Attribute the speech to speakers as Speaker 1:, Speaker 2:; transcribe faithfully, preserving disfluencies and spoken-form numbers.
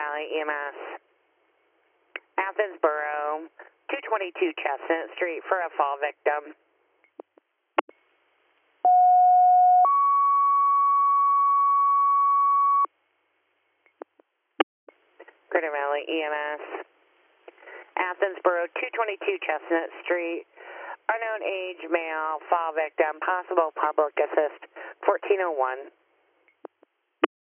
Speaker 1: Valley E M S. Athens Borough, two twenty-two Chestnut Street for a fall victim. Greater Valley E M S. Athens Borough, two twenty-two Chestnut Street. Unknown age, male, fall victim, possible public assist, fourteen oh one.